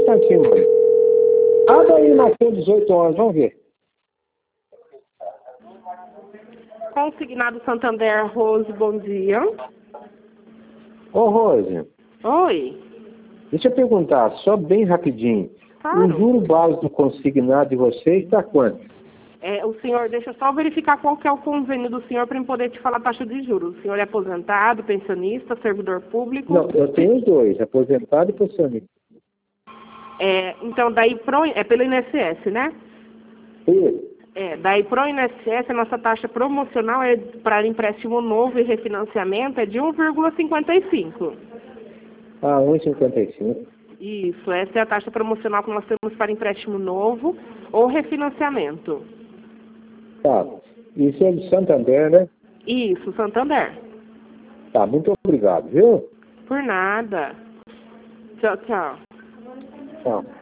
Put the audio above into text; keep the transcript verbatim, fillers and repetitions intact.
um instantinho, mano. Abre aí, Matheus, dezoito anos, vamos ver. Consignado Santander, Rose, bom dia. Ô, Rose, Oi. deixa eu perguntar, só bem rapidinho. Claro. O juro básico consignado de vocês está quanto? É, o senhor, deixa eu só verificar qual que é o convênio do senhor para eu poder te falar a taxa de juros. O senhor é aposentado, pensionista, servidor público? Não, eu tenho os dois, aposentado e pensionista. É, então, daí pro, é pelo I N S S, né? Isso. É, daí pro I N S S, a nossa taxa promocional é para empréstimo novo e refinanciamento é de um vírgula cinquenta e cinco. Ah, um vírgula cinquenta e cinco. Isso, essa é a taxa promocional que nós temos para empréstimo novo ou refinanciamento. Tá. Isso é de Santander, né? Isso, Santander. Tá, muito obrigado, viu? Por nada. Tchau, tchau. Tchau.